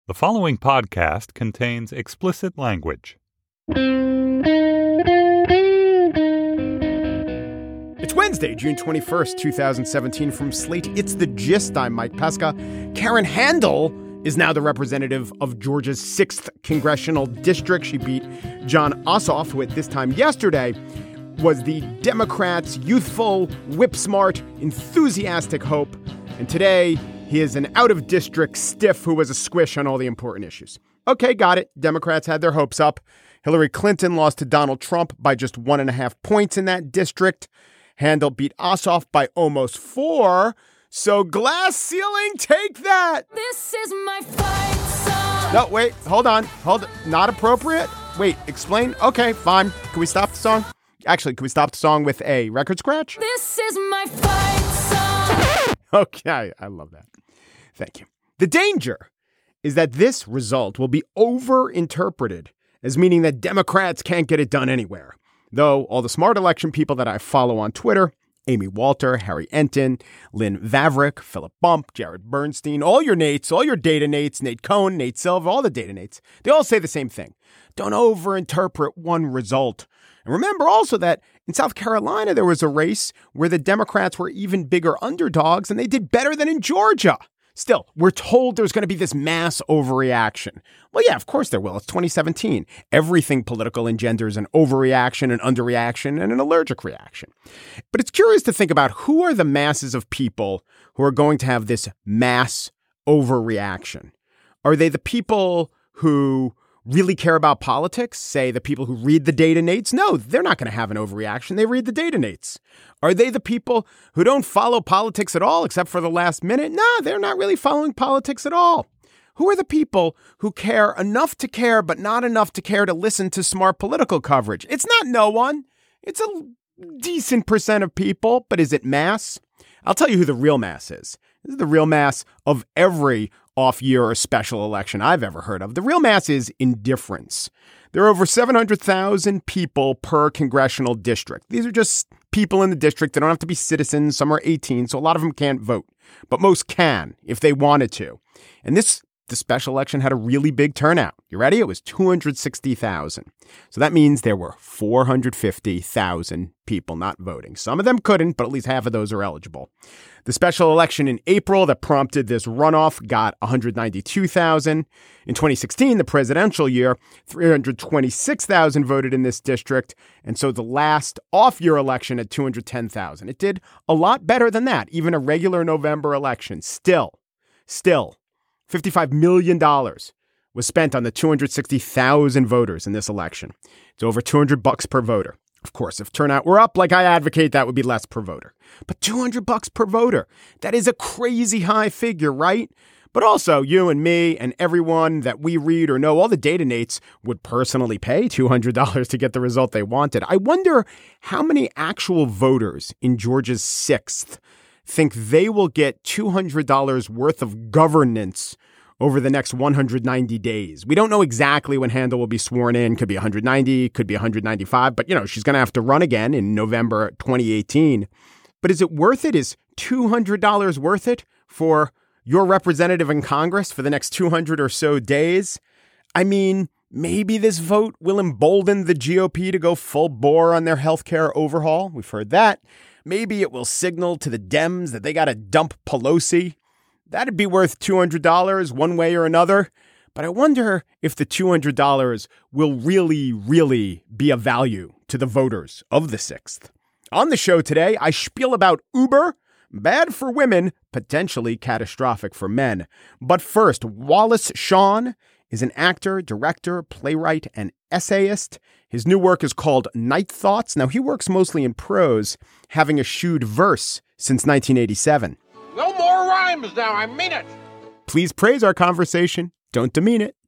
The following podcast contains explicit language. It's Wednesday, June 21st, 2017. From Slate, it's The Gist. I'm Mike Pesca. Karen Handel is now the representative of Georgia's 6th congressional district. She beat Jon Ossoff, who at this time yesterday was the Democrats' youthful, whip-smart, enthusiastic hope. And today, he is an out-of-district stiff who was a squish on all the important issues. Okay, got it. Democrats had their hopes up. Hillary Clinton lost to Donald Trump by just 1.5 points in that district. Handel beat Ossoff by almost 4. So glass ceiling, take that. This is my fight song. No, wait, hold on. Not appropriate? Wait, explain? Okay, fine. Can we stop the song? Actually, can we stop the song with a record scratch? This is my fight song. Okay, I love that. Thank you. The danger is that this result will be overinterpreted as meaning that Democrats can't get it done anywhere. Though all the smart election people that I follow on Twitter, Amy Walter, Harry Enton, Lynn Vavreck, Philip Bump, Jared Bernstein, all your Nates, all your data Nates, Nate Cohn, Nate Silva, all the data Nates, they all say the same thing. Don't overinterpret one result. And remember also that in South Carolina, there was a race where the Democrats were even bigger underdogs and they did better than in Georgia. Still, we're told there's going to be this mass overreaction. Well, yeah, of course there will. It's 2017. Everything political engenders an overreaction, an underreaction, and an allergic reaction. But it's curious to think about who are the masses of people who are going to have this mass overreaction. Are they the people who really care about politics? Say the people who read the data Nates? No, they're not going to have an overreaction. They read the data Nates. Are they the people who don't follow politics at all except for the last minute? No, they're not really following politics at all. Who are the people who care enough to care, but not enough to care to listen to smart political coverage? It's not no one. It's a decent percent of people, but is it mass? I'll tell you who the real mass is. This is the real mass of every off-year or special election I've ever heard of. The real mass is indifference. There are over 700,000 people per congressional district. These are just people in the district. They don't have to be citizens. Some are 18, so a lot of them can't vote. But most can if they wanted to. And the special election had a really big turnout. You ready? It was 260,000. So that means there were 450,000 people not voting. Some of them couldn't, but at least half of those are eligible. The special election in April that prompted this runoff got 192,000. In 2016, the presidential year, 326,000 voted in this district. And so the last off-year election had 210,000. It did a lot better than that, even a regular November election. Still, $55 million was spent on the 260,000 voters in this election. It's over $200 per voter. Of course, if turnout were up like I advocate, that would be less per voter. But $200 per voter, that is a crazy high figure, right? But also, you and me and everyone that we read or know, all the data Nates would personally pay $200 to get the result they wanted. I wonder how many actual voters in Georgia's 6th think they will get $200 worth of governance over the next 190 days. We don't know exactly when Handel will be sworn in. Could be 190, could be 195. But, she's going to have to run again in November 2018. But is it worth it? Is $200 worth it for your representative in Congress for the next 200 or so days? I mean, maybe this vote will embolden the GOP to go full bore on their healthcare overhaul. We've heard that. Maybe it will signal to the Dems that they got to dump Pelosi. That'd be worth $200 one way or another. But I wonder if the $200 will really be of value to the voters of the 6th. On the show today, I spiel about Uber, bad for women, potentially catastrophic for men. But first, Wallace Shawn is an actor, director, playwright, and essayist. His new work is called Night Thoughts. Now, he works mostly in prose, having eschewed verse since 1987. No more rhymes now, I mean it. Please praise our conversation. Don't demean it.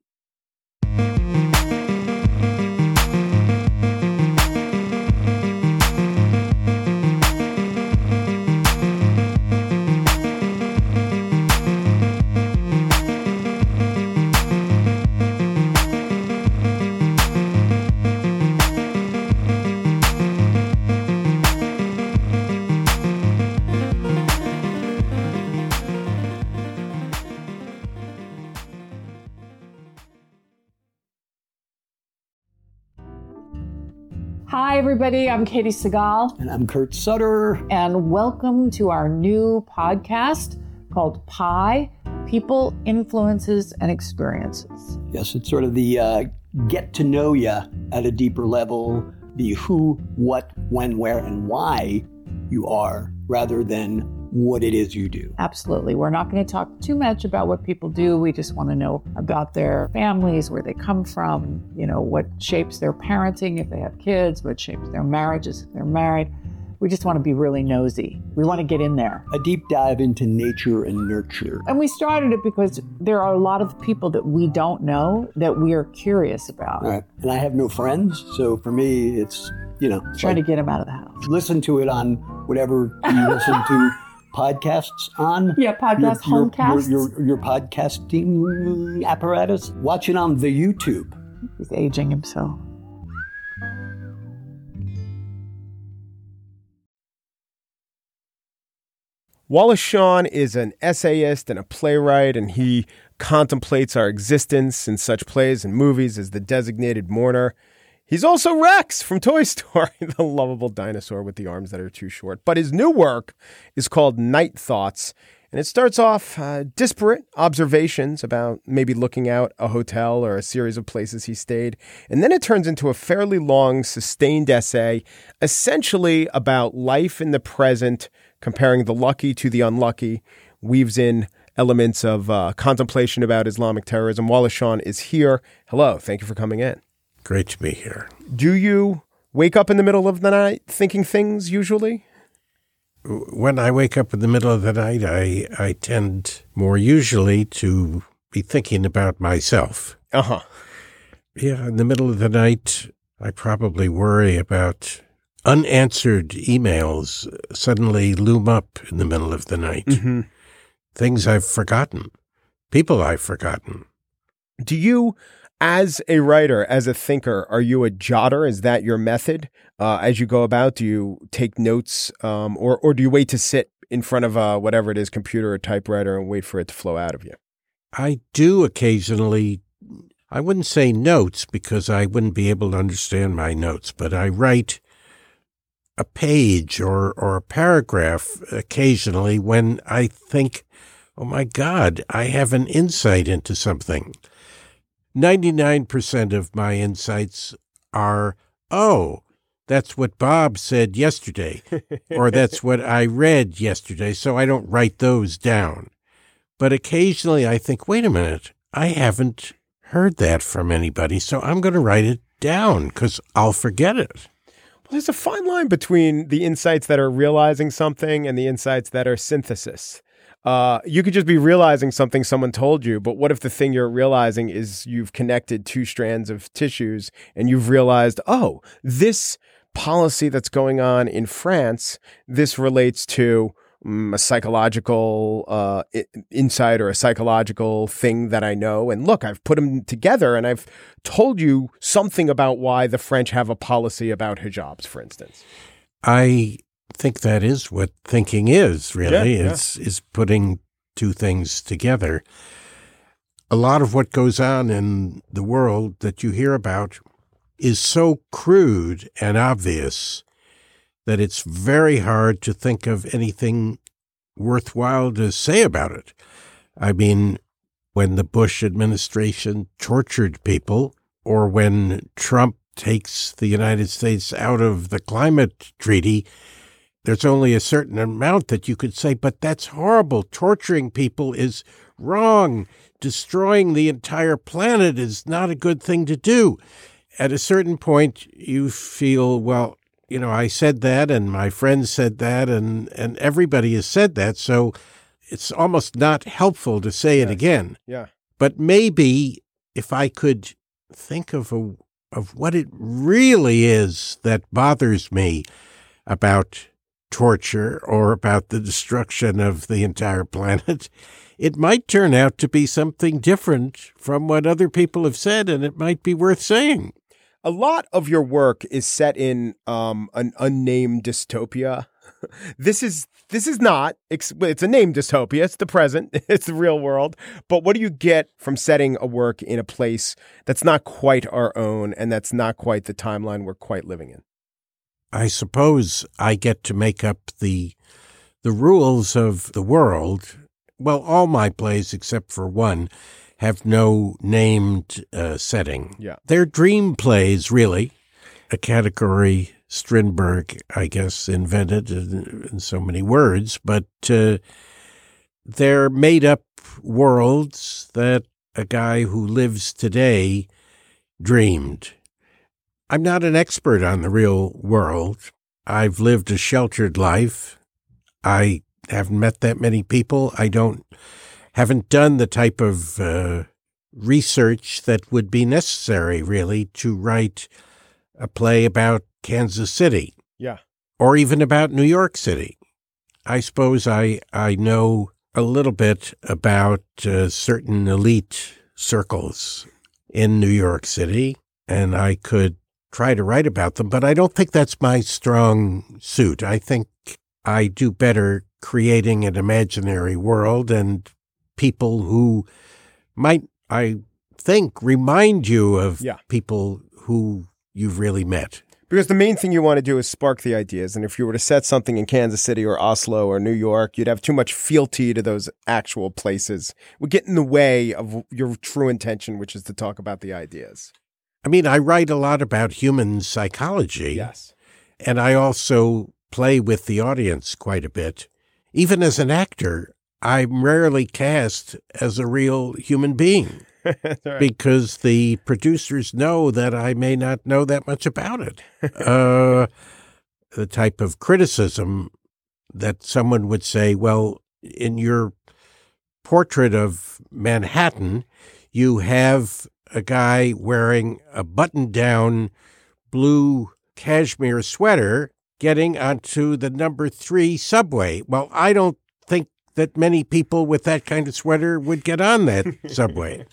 Hi, everybody. I'm Katie Segal. And I'm Kurt Sutter. And welcome to our new podcast called Pi, People, Influences, and Experiences. Yes, it's sort of the get to know you at a deeper level, the who, what, when, where, and why you are, rather than what it is you do. Absolutely. We're not going to talk too much about what people do. We just want to know about their families, where they come from, what shapes their parenting if they have kids, what shapes their marriages if they're married. We just want to be really nosy. We want to get in there. A deep dive into nature and nurture. And we started it because there are a lot of people that we don't know that we are curious about. Right. And I have no friends, so for me, it's, Try to get them out of the house. Listen to it on whatever you listen to podcasts on. Yeah, podcast, homecasts. Your podcasting apparatus. Watch it on the YouTube. He's aging himself. Wallace Shawn is an essayist and a playwright, and he contemplates our existence in such plays and movies as The Designated Mourner. He's also Rex from Toy Story, the lovable dinosaur with the arms that are too short. But his new work is called Night Thoughts, and it starts off disparate observations about maybe looking out a hotel or a series of places he stayed. And then it turns into a fairly long, sustained essay, essentially about life in the present, comparing the lucky to the unlucky, weaves in elements of contemplation about Islamic terrorism. Wallace Shawn is here. Hello. Thank you for coming in. Great to be here. Do you wake up in the middle of the night thinking things usually? When I wake up in the middle of the night, I tend more usually to be thinking about myself. Uh-huh. Yeah, in the middle of the night, I probably worry about unanswered emails suddenly loom up in the middle of the night. Mm-hmm. Things I've forgotten. People I've forgotten. Do you, as a writer, as a thinker, are you a jotter? Is that your method as you go about? Do you take notes or do you wait to sit in front of whatever it is, computer or typewriter, and wait for it to flow out of you? I do occasionally. I wouldn't say notes because I wouldn't be able to understand my notes, but I write a page or a paragraph occasionally when I think, oh my God, I have an insight into something. 99% of my insights are, oh, that's what Bob said yesterday, or that's what I read yesterday, so I don't write those down. But occasionally I think, wait a minute, I haven't heard that from anybody, so I'm going to write it down because I'll forget it. There's a fine line between the insights that are realizing something and the insights that are synthesis. You could just be realizing something someone told you, but what if the thing you're realizing is you've connected two strands of tissues and you've realized, oh, this policy that's going on in France, this relates to a psychological insight or a psychological thing that I know. And look, I've put them together and I've told you something about why the French have a policy about hijabs, for instance. I think that is what thinking is, really, Yeah. is putting two things together. A lot of what goes on in the world that you hear about is so crude and obvious that it's very hard to think of anything worthwhile to say about it. I mean, when the Bush administration tortured people, or when Trump takes the United States out of the climate treaty, there's only a certain amount that you could say, but that's horrible. Torturing people is wrong. Destroying the entire planet is not a good thing to do. At a certain point, you feel, well, you know, I said that and my friends said that and everybody has said that. So it's almost not helpful to say it again. Yeah. But maybe if I could think of what it really is that bothers me about torture or about the destruction of the entire planet, it might turn out to be something different from what other people have said, and it might be worth saying. A lot of your work is set in an unnamed dystopia. This is not. It's a named dystopia. It's the present. It's the real world. But what do you get from setting a work in a place that's not quite our own and that's not quite the timeline we're quite living in? I suppose I get to make up the rules of the world. Well, all my plays, except for one, have no named setting. Yeah. They're dream plays, really, a category Strindberg, I guess, invented in so many words, but they're made-up worlds that a guy who lives today dreamed. I'm not an expert on the real world. I've lived a sheltered life. I haven't met that many people. Haven't done the type of research that would be necessary, really, to write a play about Kansas City. Yeah. Or even about New York City. I suppose I know a little bit about certain elite circles in New York City, and I could try to write about them, but I don't think that's my strong suit. I think I do better creating an imaginary world and people who might, I think, remind you of people who you've really met. Because the main thing you want to do is spark the ideas. And if you were to set something in Kansas City or Oslo or New York, you'd have too much fealty to those actual places. It would get in the way of your true intention, which is to talk about the ideas. I mean, I write a lot about human psychology. Yes. And I also play with the audience quite a bit. Even as an actor, I'm rarely cast as a real human being. Right. Because the producers know that I may not know that much about it. The type of criticism that someone would say, well, in your portrait of Manhattan, you have a guy wearing a button-down blue cashmere sweater getting onto the number 3 subway. Well, I don't think that many people with that kind of sweater would get on that subway.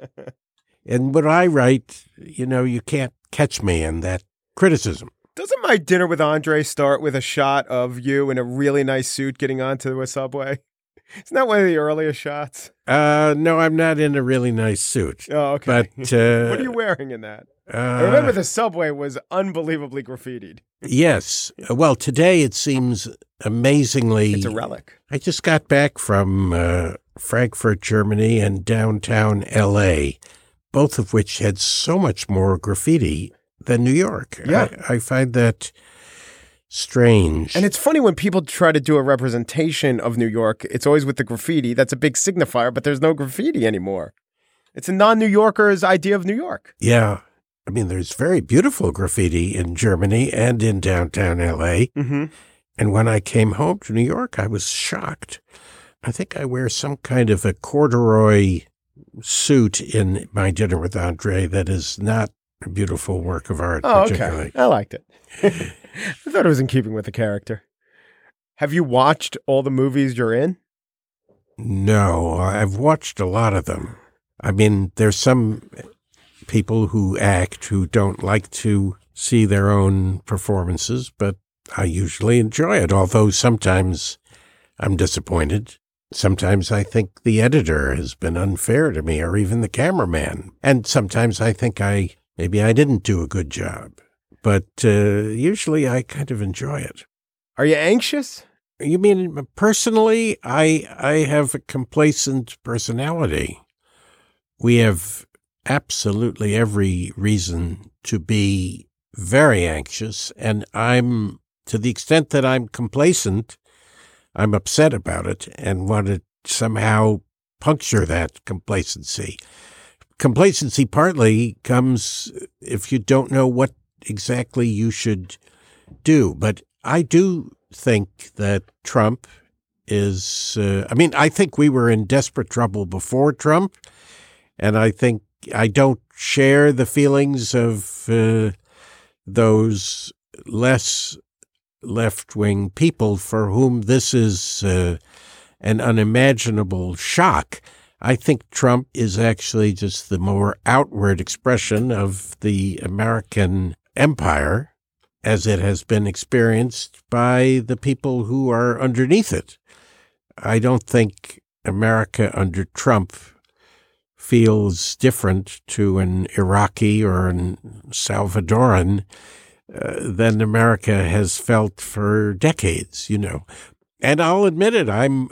And when I write, you can't catch me in that criticism. Doesn't My Dinner with Andre start with a shot of you in a really nice suit getting onto a subway? Isn't that one of the earliest shots? No, I'm not in a really nice suit. Oh, okay. But, what are you wearing in that? I remember the subway was unbelievably graffitied. Yes. Well, today it seems amazingly... It's a relic. I just got back from Frankfurt, Germany, and downtown L.A., both of which had so much more graffiti than New York. Yeah. I find that strange. And it's funny when people try to do a representation of New York, it's always with the graffiti. That's a big signifier, but there's no graffiti anymore. It's a non-New Yorker's idea of New York. Yeah. I mean, there's very beautiful graffiti in Germany and in downtown L.A. Mm-hmm. And when I came home to New York, I was shocked. I think I wear some kind of a corduroy suit in My Dinner with Andre that is not a beautiful work of art. Oh, particularly. okay. I liked it. I thought it was in keeping with the character. Have you watched all the movies you're in? No, I've watched a lot of them. I mean, there's some people who act who don't like to see their own performances, but I usually enjoy it, although sometimes I'm disappointed. Sometimes I think the editor has been unfair to me, or even the cameraman. And sometimes I think maybe I didn't do a good job. But usually I kind of enjoy it. Are you anxious? You mean personally? I have a complacent personality. We have absolutely every reason to be very anxious, and to the extent that I'm complacent, I'm upset about it and want to somehow puncture that complacency. Complacency partly comes if you don't know what exactly you should do. But I do think that Trump is, I think we were in desperate trouble before Trump, and I think I don't share the feelings of those less left-wing people for whom this is an unimaginable shock. I think Trump is actually just the more outward expression of the American empire as it has been experienced by the people who are underneath it. I don't think America under Trump feels different to an Iraqi or an Salvadoran than America has felt for decades, you know. And I'll admit it, I'm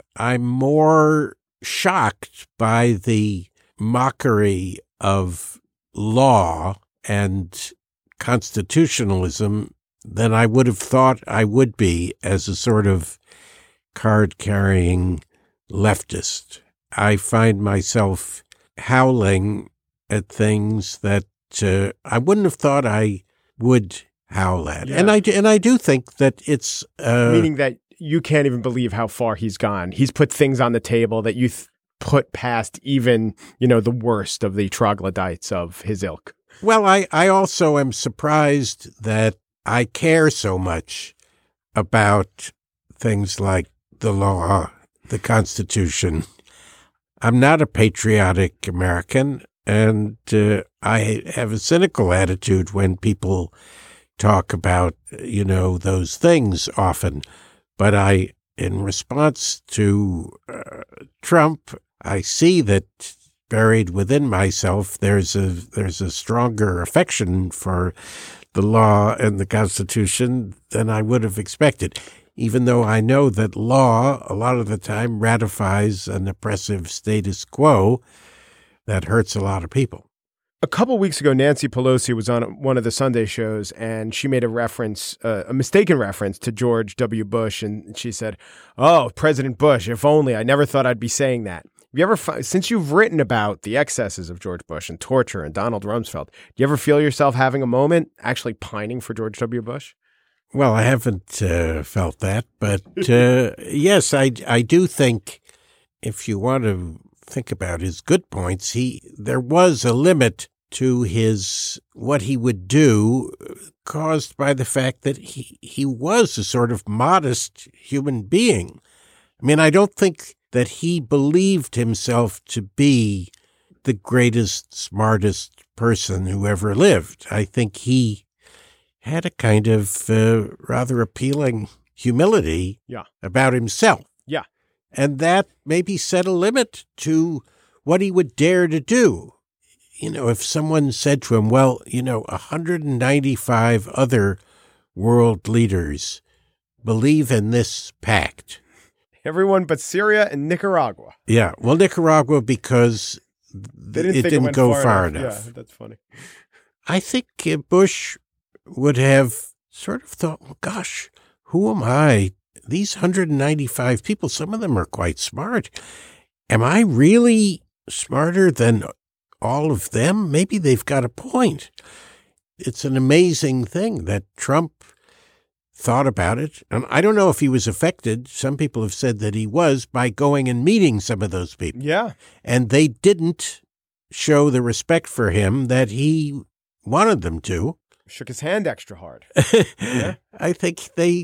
more shocked by the mockery of law and constitutionalism than I would have thought I would be as a sort of card-carrying leftist. I find myself howling at things that I wouldn't have thought I would howl at. Yeah. And I do think that it's meaning that you can't even believe how far he's gone. He's put things on the table that you put past even, the worst of the troglodytes of his ilk. Well, I also am surprised that I care so much about things like the law, the Constitution. I'm not a patriotic American, and I have a cynical attitude when people talk about, those things often. But in response to Trump, I see that buried within myself, there's a stronger affection for the law and the Constitution than I would have expected, even though I know that law a lot of the time ratifies an oppressive status quo that hurts a lot of people. A couple weeks ago, Nancy Pelosi was on one of the Sunday shows, and she made a reference, a mistaken reference to George W. Bush, and she said, "Oh, President Bush, if only. I never thought I'd be saying that." Have you ever, since you've written about the excesses of George Bush and torture and Donald Rumsfeld, do you ever feel yourself having a moment actually pining for George W. Bush? Well, I haven't felt that, but yes, I do think if you want to think about his good points, there was a limit to what he would do, caused by the fact that he was a sort of modest human being. I mean, I don't think that he believed himself to be the greatest, smartest person who ever lived. I think he had a kind of rather appealing humility about himself. Yeah. And that maybe set a limit to what he would dare to do. If someone said to him, well, 195 other world leaders believe in this pact. Everyone but Syria and Nicaragua. Yeah. Well, Nicaragua, because it didn't go far enough. Yeah, that's funny. I think Bush would have sort of thought, well, gosh, who am I? These 195 people, some of them are quite smart. Am I really smarter than all of them? Maybe they've got a point. It's an amazing thing that Trump thought about it. And I don't know if he was affected. Some people have said that he was by going and meeting some of those people. Yeah. And they didn't show the respect for him that he wanted them to. Shook his hand extra hard. Yeah. I think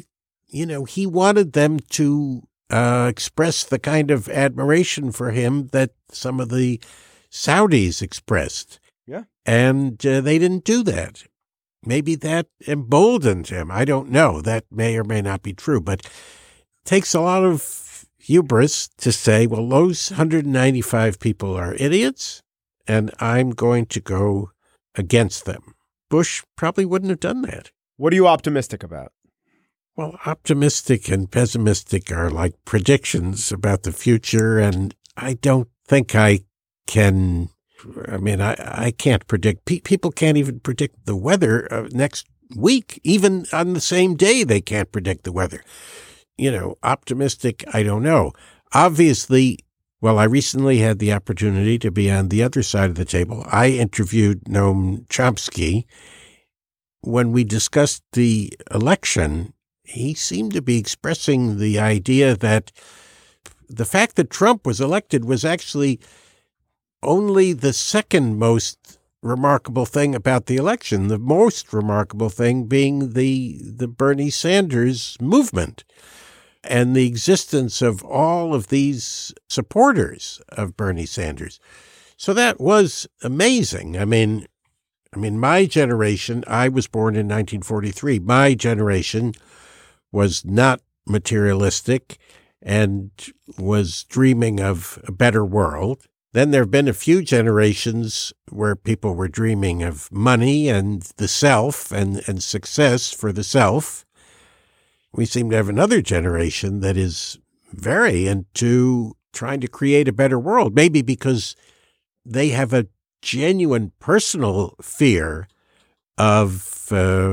he wanted them to express the kind of admiration for him that some of the Saudis expressed. Yeah. And they didn't do that. Maybe that emboldened him. I don't know. That may or may not be true, but it takes a lot of hubris to say, well, those 195 people are idiots, and I'm going to go against them. Bush probably wouldn't have done that. What are you optimistic about? Well, optimistic and pessimistic are like predictions about the future, and I don't think I can. I mean, I can't predict. People can't even predict the weather next week. Even on the same day, they can't predict the weather. Optimistic, I don't know. Obviously, well, I recently had the opportunity to be on the other side of the table. I interviewed Noam Chomsky. When we discussed the election, he seemed to be expressing the idea that the fact that Trump was elected was actually only the second most remarkable thing about the election, the most remarkable thing being the Bernie Sanders movement and the existence of all of these supporters of Bernie Sanders. So that was amazing. I mean, my generation, I was born in 1943. My generation was not materialistic and was dreaming of a better world. Then there have been a few generations where people were dreaming of money and the self and success for the self. We seem to have another generation that is very into trying to create a better world, maybe because they have a genuine personal fear of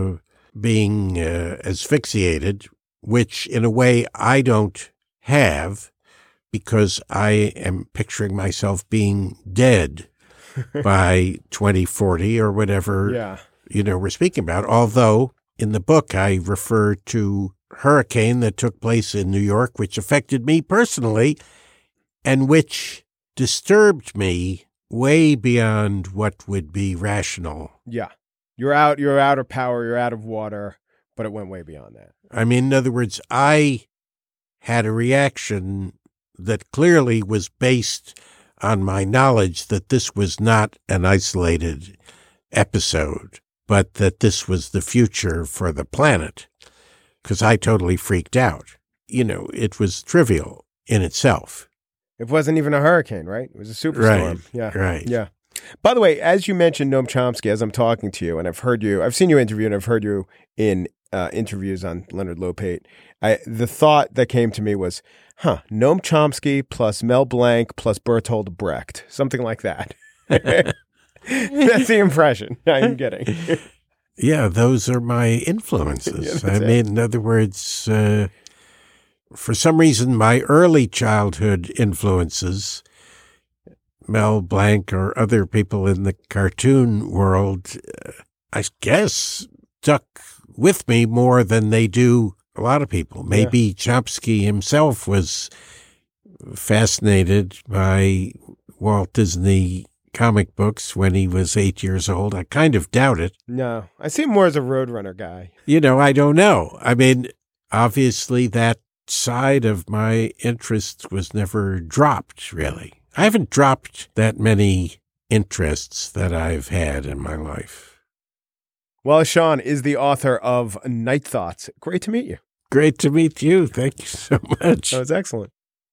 being asphyxiated, which in a way I don't have, because I am picturing myself being dead by 2040 or whatever, we're speaking about. Although in the book, I refer to a hurricane that took place in New York, which affected me personally and which disturbed me way beyond what would be rational. Yeah. You're out of power, you're out of water, but it went way beyond that. I mean, in other words, I had a reaction that clearly was based on my knowledge that this was not an isolated episode, but that this was the future for the planet, because I totally freaked out. It was trivial in itself. It wasn't even a hurricane, right? It was a superstorm. Right. Yeah. Right. Yeah. By the way, as you mentioned Noam Chomsky, as I'm talking to you, and I've seen you interview, and I've heard you in interviews on Leonard Lopate, the thought that came to me was, Noam Chomsky plus Mel Blanc plus Bertolt Brecht, something like that. That's the impression. I'm kidding. Yeah, those are my influences. In other words, for some reason, my early childhood influences, Mel Blanc or other people in the cartoon world, I guess, stuck with me more than they do a lot of people. Maybe Chomsky himself was fascinated by Walt Disney comic books when he was 8 years old. I kind of doubt it. No, I see him more as a Roadrunner guy. I don't know. I mean, obviously that side of my interest was never dropped, really. I haven't dropped that many interests that I've had in my life. Well, Sean is the author of Night Thoughts. Great to meet you. Great to meet you. Thank you so much. That was excellent.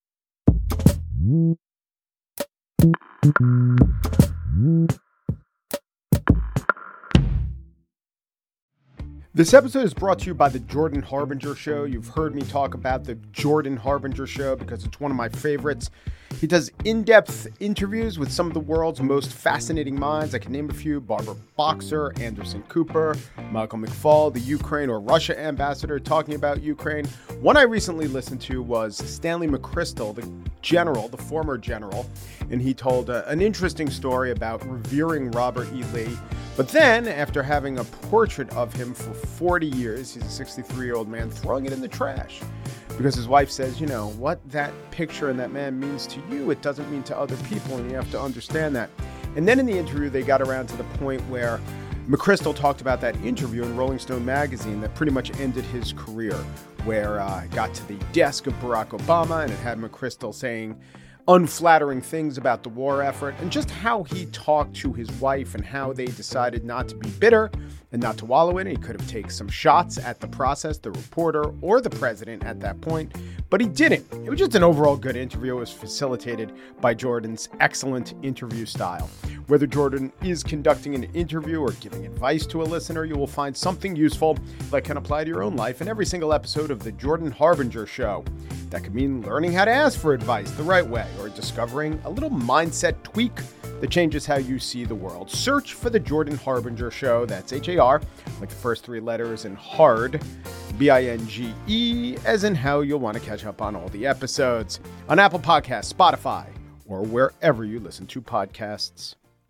This episode is brought to you by the Jordan Harbinger Show. You've heard me talk about the Jordan Harbinger Show because it's one of my favorites. He does in-depth interviews with some of the world's most fascinating minds. I can name a few: Barbara Boxer, Anderson Cooper, Michael McFaul, the Ukraine or Russia ambassador talking about Ukraine. One I recently listened to was Stanley McChrystal, the general, the former general, and he told an interesting story about revering Robert E. Lee. But then, after having a portrait of him for 40 years, he's a 63-year-old man, throwing it in the trash. Because his wife says, what that picture and that man means to you, it doesn't mean to other people, and you have to understand that. And then in the interview, they got around to the point where McChrystal talked about that interview in Rolling Stone magazine that pretty much ended his career, where it got to the desk of Barack Obama, and it had McChrystal saying unflattering things about the war effort, and just how he talked to his wife and how they decided not to be bitter and not to wallow in it. He could have taken some shots at the process, the reporter, or the president at that point, but he didn't. It was just an overall good interview. It was facilitated by Jordan's excellent interview style. Whether Jordan is conducting an interview or giving advice to a listener, you will find something useful that can apply to your own life in every single episode of the Jordan Harbinger Show. That could mean learning how to ask for advice the right way, or discovering a little mindset tweak that changes how you see the world. Search for the Jordan Harbinger Show. That's H-A-R, like the first three letters, and hard, B-I-N-G-E, as in how you'll want to catch up on all the episodes on Apple Podcasts, Spotify, or wherever you listen to podcasts.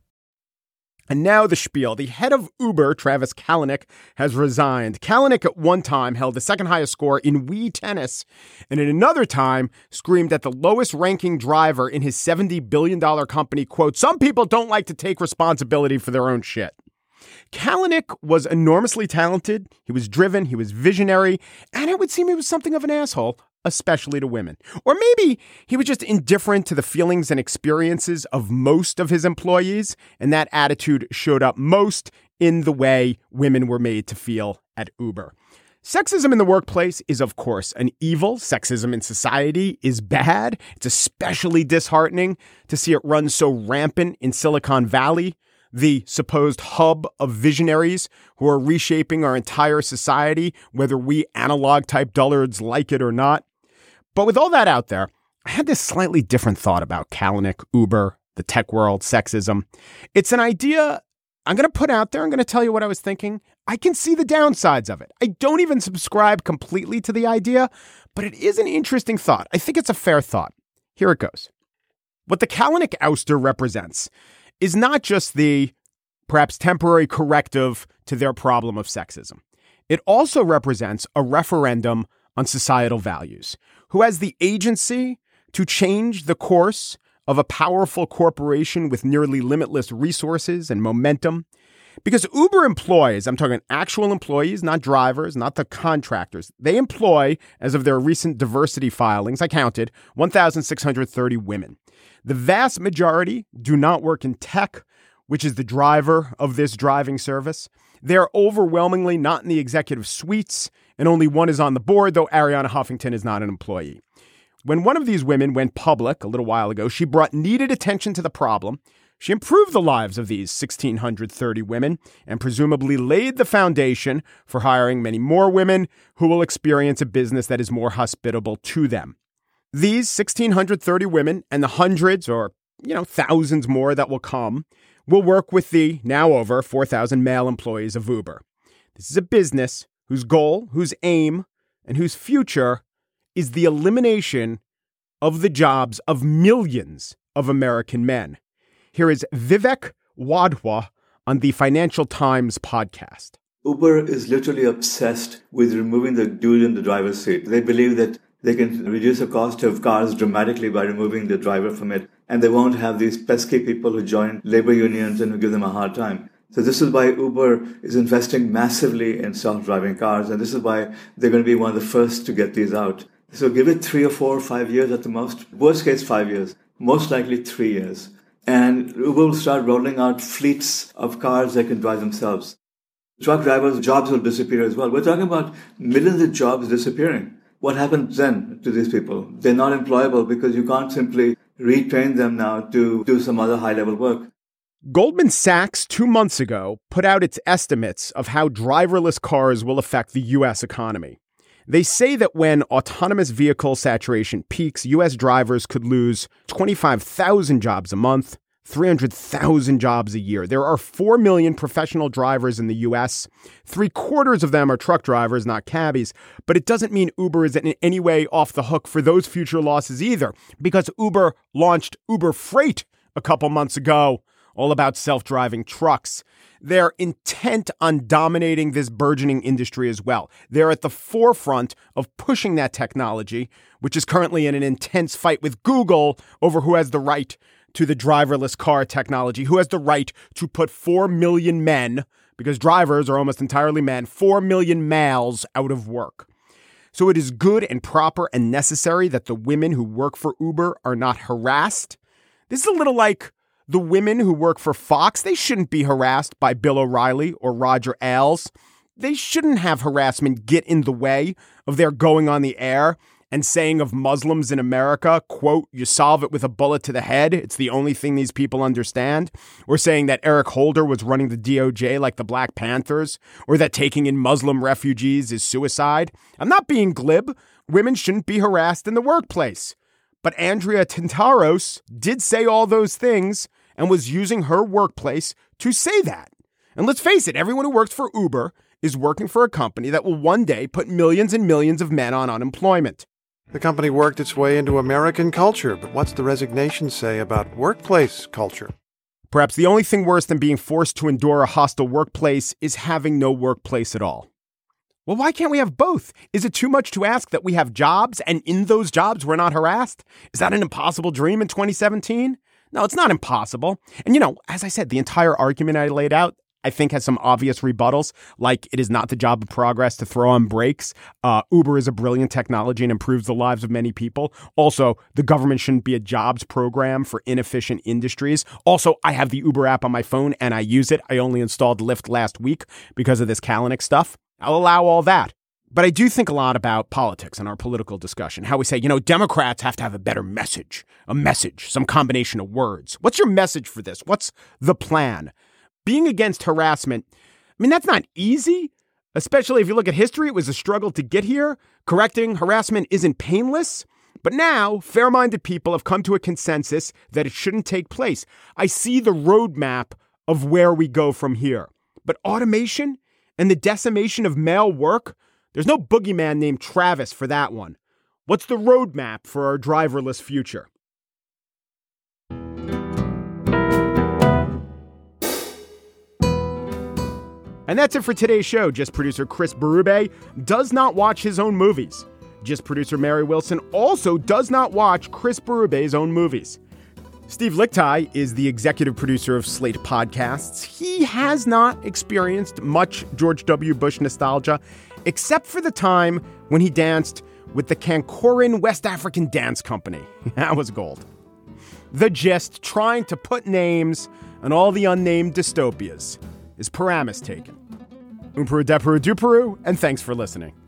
And now the spiel. The head of Uber, Travis Kalanick, has resigned. Kalanick at one time held the second highest score in Wii tennis, and at another time screamed at the lowest ranking driver in his $70 billion company, quote, "Some people don't like to take responsibility for their own shit." Kalanick was enormously talented. He was driven. He was visionary. And it would seem he was something of an asshole, especially to women. Or maybe he was just indifferent to the feelings and experiences of most of his employees, and that attitude showed up most in the way women were made to feel at Uber. Sexism in the workplace is, of course, an evil. Sexism in society is bad. It's especially disheartening to see it run so rampant in Silicon Valley, the supposed hub of visionaries who are reshaping our entire society, whether we analog-type dullards like it or not. But with all that out there, I had this slightly different thought about Kalanick, Uber, the tech world, sexism. It's an idea I'm going to put out there. I'm going to tell you what I was thinking. I can see the downsides of it. I don't even subscribe completely to the idea, but it is an interesting thought. I think it's a fair thought. Here it goes. What the Kalanick ouster represents is not just the perhaps temporary corrective to their problem of sexism. It also represents a referendum on societal values. Who has the agency to change the course of a powerful corporation with nearly limitless resources and momentum? Because Uber employs, I'm talking actual employees, not drivers, not the contractors. They employ, as of their recent diversity filings, I counted, 1,630 women. The vast majority do not work in tech, which is the driver of this driving service. They're overwhelmingly not in the executive suites, and only one is on the board, though Arianna Huffington is not an employee. When one of these women went public a little while ago, she brought needed attention to the problem. She improved the lives of these 1,630 women and presumably laid the foundation for hiring many more women who will experience a business that is more hospitable to them. These 1,630 women and the hundreds or, thousands more that will come will work with the now over 4,000 male employees of Uber. This is a business whose goal, whose aim, and whose future is the elimination of the jobs of millions of American men. Here is Vivek Wadhwa on the Financial Times podcast. Uber is literally obsessed with removing the dude in the driver's seat. They believe that they can reduce the cost of cars dramatically by removing the driver from it, and they won't have these pesky people who join labor unions and who give them a hard time. So this is why Uber is investing massively in self-driving cars, and this is why they're going to be one of the first to get these out. So give it 3 or 4 or 5 years at the most. Worst case, 5 years. Most likely 3 years. And Uber will start rolling out fleets of cars that can drive themselves. Truck drivers' jobs will disappear as well. We're talking about millions of jobs disappearing. What happens then to these people? They're not employable because you can't simply retrain them now to do some other high-level work. Goldman Sachs 2 months ago put out its estimates of how driverless cars will affect the U.S. economy. They say that when autonomous vehicle saturation peaks, U.S. drivers could lose 25,000 jobs a month, 300,000 jobs a year. There are 4 million professional drivers in the U.S. 3/4 of them are truck drivers, not cabbies. But it doesn't mean Uber is in any way off the hook for those future losses either, because Uber launched Uber Freight a couple months ago, all about self-driving trucks. They're intent on dominating this burgeoning industry as well. They're at the forefront of pushing that technology, which is currently in an intense fight with Google over who has the right to the driverless car technology, who has the right to put 4 million men, because drivers are almost entirely men, 4 million males out of work. So it is good and proper and necessary that the women who work for Uber are not harassed. This is a little like the women who work for Fox. They shouldn't be harassed by Bill O'Reilly or Roger Ailes. They shouldn't have harassment get in the way of their going on the air and saying of Muslims in America, quote, you solve it with a bullet to the head. It's the only thing these people understand. Or saying that Eric Holder was running the DOJ like the Black Panthers, or that taking in Muslim refugees is suicide. I'm not being glib. Women shouldn't be harassed in the workplace. But Andrea Tintaros did say all those things and was using her workplace to say that. And let's face it, everyone who works for Uber is working for a company that will one day put millions and millions of men on unemployment. The company worked its way into American culture, but what's the resignation say about workplace culture? Perhaps the only thing worse than being forced to endure a hostile workplace is having no workplace at all. Well, why can't we have both? Is it too much to ask that we have jobs and in those jobs we're not harassed? Is that an impossible dream in 2017? No, it's not impossible. And, as I said, the entire argument I laid out, I think has some obvious rebuttals, like it is not the job of progress to throw on brakes. Uber is a brilliant technology and improves the lives of many people. Also, the government shouldn't be a jobs program for inefficient industries. Also, I have the Uber app on my phone and I use it. I only installed Lyft last week because of this Kalanick stuff. I'll allow all that. But I do think a lot about politics and our political discussion, how we say, Democrats have to have a better message, some combination of words. What's your message for this? What's the plan? Being against harassment, that's not easy, especially if you look at history. It was a struggle to get here. Correcting harassment isn't painless. But now, fair-minded people have come to a consensus that it shouldn't take place. I see the roadmap of where we go from here. But automation and the decimation of male work, there's no boogeyman named Travis for that one. What's the roadmap for our driverless future? And that's it for today's show. Just producer Chris Berube does not watch his own movies. Just producer Mary Wilson also does not watch Chris Berube's own movies. Steve Lickteig is the executive producer of Slate Podcasts. He has not experienced much George W. Bush nostalgia, except for the time when he danced with the Kankoran West African Dance Company. That was gold. The gist, trying to put names on all the unnamed dystopias. Is Paramus taken? Umperu Deperu Duperu, and thanks for listening.